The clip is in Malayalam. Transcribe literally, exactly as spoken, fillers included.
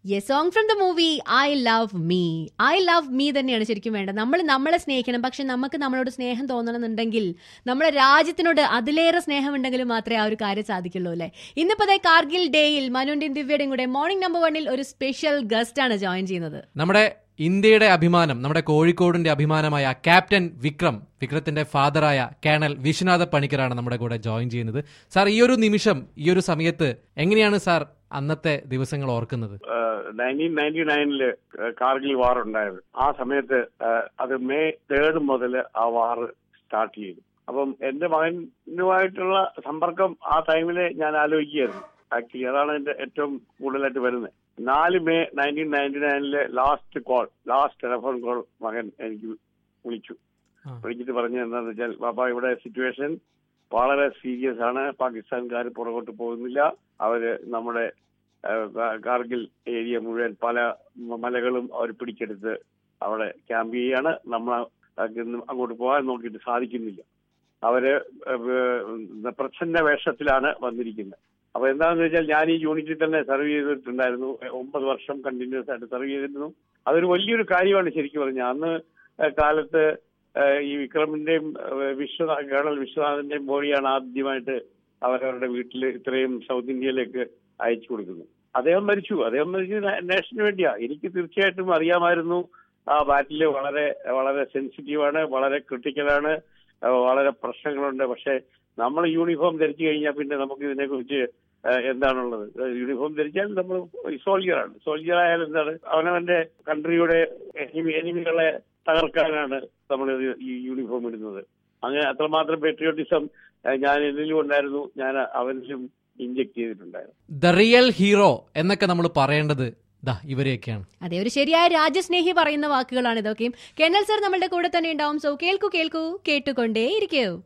Yes, song from the movie I love me. I love me തന്നെയാണ് ശരിക്കും വേണ്ടത്. നമ്മൾ നമ്മളെ സ്നേഹിക്കണം. പക്ഷെ നമുക്ക് നമ്മളോട് സ്നേഹം തോന്നണമെന്നുണ്ടെങ്കിൽ നമ്മുടെ രാജ്യത്തിനോട് അതിലേറെ സ്നേഹം ഉണ്ടെങ്കിൽ മാത്രമേ ആ ഒരു കാര്യം സാധിക്കുള്ളൂ അല്ലേ. ഇന്നിപ്പോ കാർഗിൽ ഡേയിൽ മനുവിന്റെയും ദിവ്യയുടെയും കൂടെ മോർണിംഗ് നമ്പർ വണ്ണിൽ ഒരു സ്പെഷ്യൽ ഗസ്റ്റ് ആണ് ജോയിൻ ചെയ്യുന്നത്. നമ്മുടെ ഇന്ത്യയുടെ അഭിമാനം, നമ്മുടെ കോഴിക്കോടിന്റെ അഭിമാനമായ ക്യാപ്റ്റൻ വിക്രം, വിക്രത്തിന്റെ ഫാദറായ കേണൽ വിശ്വനാഥ പണിക്കരാണ് നമ്മുടെ കൂടെ ജോയിൻ ചെയ്യുന്നത്. സാർ, ഈ ഒരു നിമിഷം, ഈ ഒരു സമയത്ത് എങ്ങനെയാണ് സാർ അന്നത്തെ ദിവസങ്ങൾ ഓർക്കുന്നത്? നയൻറ്റീൻ നയൻറ്റി നയനില് കാർഗിൽ വാർ ഉണ്ടായത്. ആ സമയത്ത് അത് മെയ് തേർഡ് മുതൽ ആ വാർ സ്റ്റാർട്ട് ചെയ്തു. അപ്പം എന്റെ മകനുമായിട്ടുള്ള സമ്പർക്കം ആ ടൈമില് ഞാൻ ആലോചിക്കുകയായിരുന്നു. ആക്ച്വലി അതാണ് എന്റെ ഏറ്റവും കൂടുതലായിട്ട് വരുന്നത്. നാല് മെയ് നയൻറ്റീൻ നയൻറ്റി നയനിലെ last call, last telephone call മകൻ എനിക്ക് വിളിച്ചു. വിളിച്ചിട്ട് പറഞ്ഞത് എന്താണെന്ന് വെച്ചാൽ, ബാബാ ഇവിടെ സിറ്റുവേഷൻ വളരെ സീരിയസ് ആണ്, പാകിസ്ഥാൻകാർ പുറകോട്ട് പോകുന്നില്ല, അവര് നമ്മുടെ കാർഗിൽ ഏരിയ മുഴുവൻ പല മലകളും അവർ പിടിച്ചെടുത്ത് അവിടെ ക്യാമ്പ് ചെയ്യാണ്, നമ്മൾ അങ്ങോട്ട് പോകാൻ നോക്കിയിട്ട് സാധിക്കുന്നില്ല, അവര് പ്രച്ഛന്ന വേഷത്തിലാണ് വന്നിരിക്കുന്നത്. അപ്പൊ എന്താണെന്ന് വെച്ചാൽ, ഞാൻ ഈ യൂണിറ്റിൽ തന്നെ സർവ് ചെയ്തിട്ടുണ്ടായിരുന്നു, ഒമ്പത് വർഷം കണ്ടിന്യൂസ് ആയിട്ട് സർവ് ചെയ്തിരുന്നു. അതൊരു വലിയൊരു കാര്യമാണ് ശരിക്കും പറഞ്ഞാൽ. അന്ന് കാലത്ത് ഈ വിക്രമിന്റെയും വിശ്വനാഥ കേണൽ വിശ്വനാഥന്റെയും ബോഡിയാണ് ആദ്യമായിട്ട് അവരവരുടെ വീട്ടിൽ ഇത്രയും സൗത്ത് ഇന്ത്യയിലേക്ക് അയച്ചു കൊടുക്കുന്നത്. അദ്ദേഹം മരിച്ചു. അദ്ദേഹം മരിച്ചു നേഷന് വേണ്ടിയാ. എനിക്ക് തീർച്ചയായിട്ടും അറിയാമായിരുന്നു ആ ബാറ്റില് വളരെ വളരെ സെൻസിറ്റീവാണ്, വളരെ ക്രിട്ടിക്കലാണ്, വളരെ പ്രശ്നങ്ങളുണ്ട്. പക്ഷെ നമ്മൾ യൂണിഫോം ധരിച്ചു കഴിഞ്ഞാൽ പിന്നെ നമുക്ക് ഇതിനെ കുറിച്ച് എന്താണുള്ളത്? യൂണിഫോം ധരിച്ചാൽ നമ്മൾ സോൾജിയറാണ്. സോൾജിയർ ആയാൽ എന്താണ്, അവനവന്റെ കൺട്രിയുടെ എനിമികളെ തകർക്കാനാണ് നമ്മൾ ഈ യൂണിഫോം ഇടുന്നത്. അങ്ങനെ അത്രമാത്രം പെട്രിയോട്ടിസം ഞാൻ എന്നിലും ഉണ്ടായിരുന്നു, ഞാൻ അവനിലും ഇൻജെക്ട് ചെയ്തിട്ടുണ്ടായിരുന്നു. ദ റിയൽ ഹീറോ എന്നൊക്കെ നമ്മൾ പറയേണ്ടത് ഇവരെയൊക്കെയാണ്. അതെ, ഒരു ശരിയായ രാജ്യസ്നേഹി പറയുന്ന വാക്കുകളാണ് ഇതൊക്കെയും. കേണൽ സർ നമ്മളുടെ കൂടെ തന്നെ ഉണ്ടാവും. സോ കേൾക്കൂ കേൾക്കൂ കേട്ടുകൊണ്ടേ ഇരിക്കൂ.